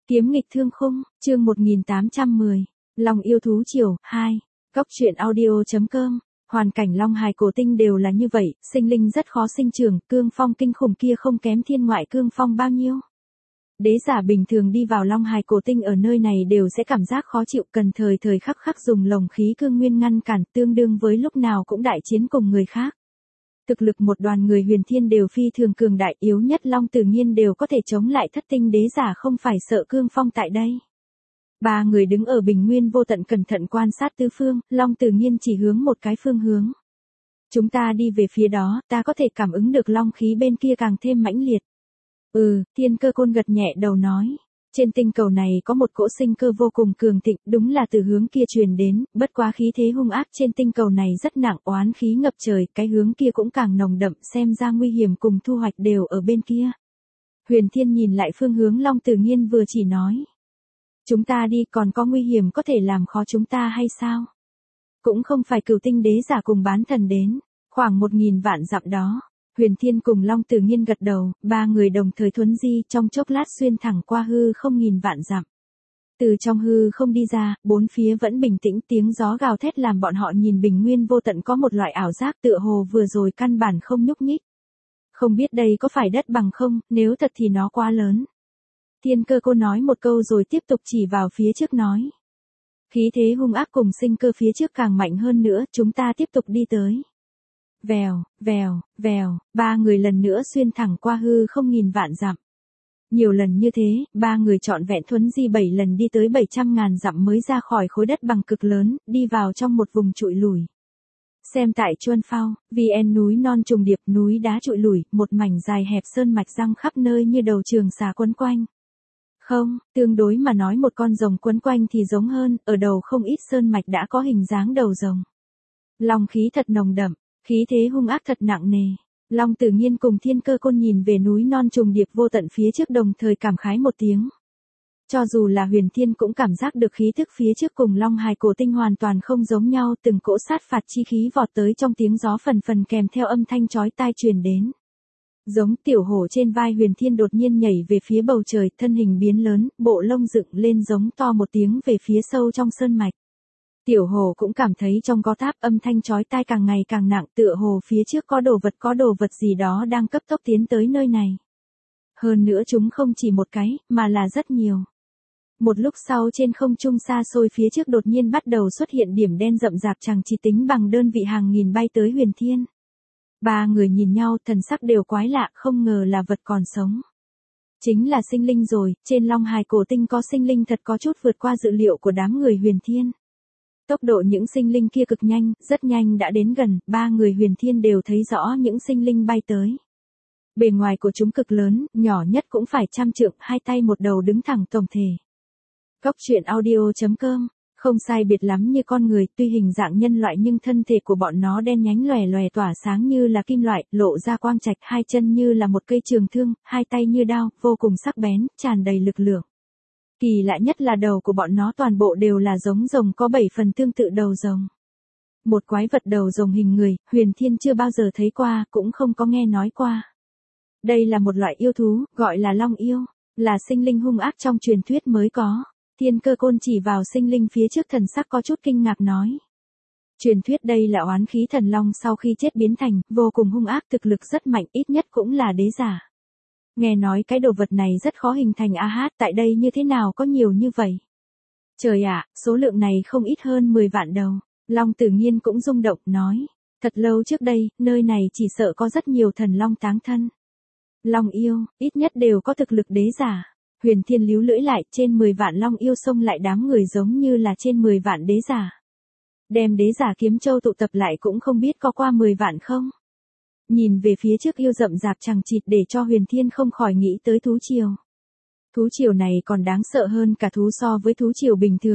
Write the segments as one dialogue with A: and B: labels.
A: Kiếm nghịch thương khung, chương 1810, Long yêu thú triều, 2. Góc truyện audio.com. Hoàn cảnh Long Hải cổ tinh đều là như vậy, sinh linh rất khó sinh trưởng, cương phong kinh khủng kia không kém thiên ngoại cương phong bao nhiêu. Đế giả bình thường đi vào Long Hải cổ tinh ở nơi này đều sẽ cảm giác khó chịu, cần thời thời khắc khắc dùng lồng khí cương nguyên ngăn cản, tương đương với lúc nào cũng đại chiến cùng người khác. Thực lực một đoàn người huyền thiên đều phi thường cường đại, yếu nhất Long Tử Nhiên đều có thể chống lại thất tinh đế giả, không phải sợ cương phong tại đây. Ba người đứng ở bình nguyên vô tận cẩn thận quan sát tứ phương, Long Tử Nhiên chỉ hướng một cái phương hướng. Chúng ta đi về phía đó, ta có thể cảm ứng được long khí bên kia càng thêm mãnh liệt. Thiên Cơ Côn gật nhẹ đầu nói. Trên tinh cầu này có một cỗ sinh cơ vô cùng cường thịnh, đúng là từ hướng kia truyền đến, bất quá khí thế hung ác trên tinh cầu này rất nặng, oán khí ngập trời, cái hướng kia cũng càng nồng đậm, xem ra nguy hiểm cùng thu hoạch đều ở bên kia. Huyền Thiên nhìn lại phương hướng Long Tử Nhiên vừa chỉ nói. Chúng ta đi, còn có nguy hiểm có thể làm khó chúng ta hay sao? Cũng không phải Cửu Tinh đế giả cùng bán thần đến, khoảng 1000 vạn dặm đó. Huyền Thiên cùng Long Tử Nhiên gật đầu, ba người đồng thời thuấn di, trong chốc lát xuyên thẳng qua hư không 1000 vạn dặm. Từ trong hư không đi ra, bốn phía vẫn bình tĩnh, tiếng gió gào thét làm bọn họ nhìn bình nguyên vô tận có một loại ảo giác tựa hồ vừa rồi căn bản không nhúc nhích. Không biết đây có phải đất bằng không, nếu thật thì nó quá lớn. Thiên Cơ Cô nói một câu rồi tiếp tục chỉ vào phía trước nói. Khí thế hung ác cùng sinh cơ phía trước càng mạnh hơn nữa, chúng ta tiếp tục đi tới. Vèo, vèo, vèo, ba người lần nữa xuyên thẳng qua hư không 1000 vạn dặm. Nhiều lần như thế, ba người trọn vẹn thuấn di 7 lần đi tới 700.000 dặm mới ra khỏi khối đất bằng cực lớn, đi vào trong một vùng trụi lủi. Xem tại Chuân Phao, VN núi non trùng điệp, núi đá trụi lủi, một mảnh dài hẹp sơn mạch răng khắp nơi như đầu trường xà quấn quanh. Không, tương đối mà nói một con rồng quấn quanh thì giống hơn, ở đầu không ít sơn mạch đã có hình dáng đầu rồng. Long khí thật nồng đậm. Khí thế hung ác thật nặng nề. Long Tử Nhiên cùng Thiên Cơ Côn nhìn về núi non trùng điệp vô tận phía trước đồng thời cảm khái một tiếng. Cho dù là Huyền Thiên cũng cảm giác được khí thức phía trước cùng Long Hải cổ tinh hoàn toàn không giống nhau, từng cỗ sát phạt chi khí vọt tới trong tiếng gió phần phần kèm theo âm thanh chói tai truyền đến. Giống tiểu hổ trên vai Huyền Thiên đột nhiên nhảy về phía bầu trời, thân hình biến lớn, bộ lông dựng lên giống to một tiếng về phía sâu trong sơn mạch. Tiểu hồ cũng cảm thấy trong có tháp âm thanh chói tai càng ngày càng nặng, tựa hồ phía trước có đồ vật gì đó đang cấp tốc tiến tới nơi này. Hơn nữa chúng không chỉ một cái, mà là rất nhiều. Một lúc sau trên không trung xa xôi phía trước đột nhiên bắt đầu xuất hiện điểm đen rậm rạp chẳng chỉ tính bằng đơn vị hàng nghìn bay tới Huyền Thiên. Ba người nhìn nhau thần sắc đều quái lạ, không ngờ là vật còn sống. Chính là sinh linh rồi, trên Long Hải cổ tinh có sinh linh thật có chút vượt qua dự liệu của đám người Huyền Thiên. Tốc độ những sinh linh kia cực nhanh, rất nhanh đã đến gần, ba người Huyền Thiên đều thấy rõ những sinh linh bay tới. Bề ngoài của chúng cực lớn, nhỏ nhất cũng phải 100 trượng, hai tay một đầu đứng thẳng tổng thể. Góc truyện audio.com, không sai biệt lắm như con người, tuy hình dạng nhân loại nhưng thân thể của bọn nó đen nhánh lòe lòe tỏa sáng như là kim loại, lộ ra quang trạch, hai chân như là một cây trường thương, hai tay như đao, vô cùng sắc bén, tràn đầy lực lượng. Kỳ lạ nhất là đầu của bọn nó toàn bộ đều là giống rồng, có 7 phần tương tự đầu rồng. Một quái vật đầu rồng hình người, Huyền Thiên chưa bao giờ thấy qua, cũng không có nghe nói qua. Đây là một loại yêu thú, gọi là long yêu, là sinh linh hung ác trong truyền thuyết mới có. Thiên Cơ Côn chỉ vào sinh linh phía trước thần sắc có chút kinh ngạc nói. Truyền thuyết đây là oán khí thần long sau khi chết biến thành, vô cùng hung ác, thực lực rất mạnh, ít nhất cũng là đế giả. Nghe nói cái đồ vật này rất khó hình thành tại đây như thế nào có nhiều như vậy? Trời ạ, số lượng này không ít hơn 10 vạn đầu. Long Tử Nhiên cũng rung động, nói. Thật lâu trước đây, nơi này chỉ sợ có rất nhiều thần long táng thân. Long yêu, ít nhất đều có thực lực đế giả. Huyền Thiên líu lưỡi lại, trên 10 vạn long yêu xông lại đám người giống như là trên 10 vạn đế giả. Đem đế giả Kiếm Châu tụ tập lại cũng không biết có qua 10 vạn không? Nhìn về phía trước yêu rậm rạp chằng chịt để cho Huyền Thiên không khỏi nghĩ tới thú triều. Thú triều này còn đáng sợ hơn cả thú so với thú triều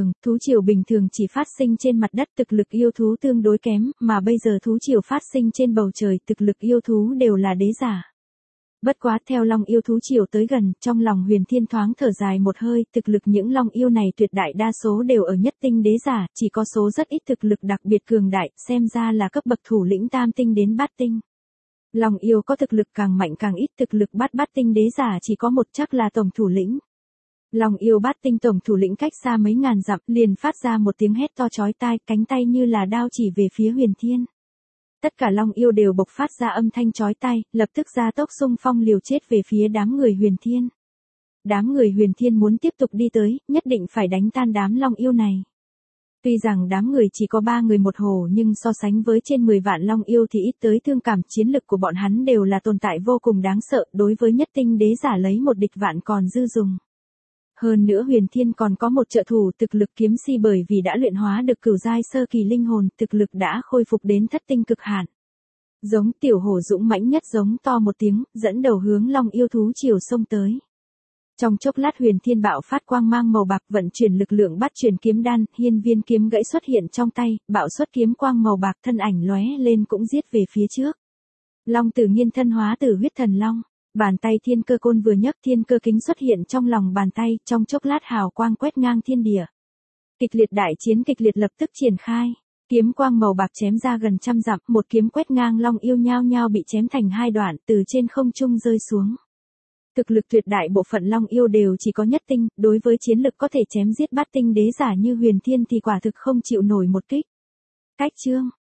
A: bình thường chỉ phát sinh trên mặt đất, thực lực yêu thú tương đối kém, mà bây giờ thú triều phát sinh trên bầu trời, thực lực yêu thú đều là đế giả. Bất quá theo long yêu thú triều tới gần, trong lòng Huyền Thiên thoáng thở dài một hơi, thực lực những long yêu này tuyệt đại đa số đều ở nhất tinh đế giả, chỉ có số rất ít thực lực đặc biệt cường đại, xem ra là cấp bậc thủ lĩnh tam tinh đến bát tinh. Long yêu có thực lực càng mạnh càng ít, thực lực bát tinh đế giả chỉ có một, chắc là tổng thủ lĩnh. Long yêu bát tinh tổng thủ lĩnh cách xa mấy ngàn dặm liền phát ra một tiếng hét to chói tai, cánh tay như là đao chỉ về phía Huyền Thiên. Tất cả long yêu đều bộc phát ra âm thanh chói tai, lập tức ra tốc xung phong liều chết về phía đám người Huyền Thiên. Đám người Huyền Thiên muốn tiếp tục đi tới, nhất định phải đánh tan đám long yêu này. Tuy rằng đám người chỉ có 3 người một hồ nhưng so sánh với trên 10 vạn long yêu thì ít tới thương cảm, chiến lực của bọn hắn đều là tồn tại vô cùng đáng sợ, đối với nhất tinh đế giả lấy một địch vạn còn dư dùng. Hơn nữa Huyền Thiên còn có một trợ thủ thực lực kiếm si, bởi vì đã luyện hóa được cửu giai sơ kỳ linh hồn, thực lực đã khôi phục đến thất tinh cực hạn. Giống tiểu hổ dũng mãnh nhất giống to một tiếng, dẫn đầu hướng long yêu thú triều xông tới. Trong chốc lát Huyền Thiên bạo phát quang mang màu bạc, vận chuyển lực lượng bắt chuyển kiếm đan, hiên viên kiếm gãy xuất hiện trong tay, bạo xuất kiếm quang màu bạc, thân ảnh lóe lên cũng giết về phía trước. Long Tử Nghiên thân hóa từ huyết thần long, bàn tay thiên cơ côn vừa nhấc, thiên cơ kính xuất hiện trong lòng bàn tay, trong chốc lát hào quang quét ngang thiên địa. Kịch liệt đại chiến kịch liệt lập tức triển khai, kiếm quang màu bạc chém ra gần trăm dặm, một kiếm quét ngang long yêu nhao nhao bị chém thành hai đoạn, từ trên không trung rơi xuống. Thực lực tuyệt đại bộ phận long yêu đều chỉ có nhất tinh, đối với chiến lực có thể chém giết bát tinh đế giả như Huyền Thiên thì quả thực không chịu nổi một kích. Cách chương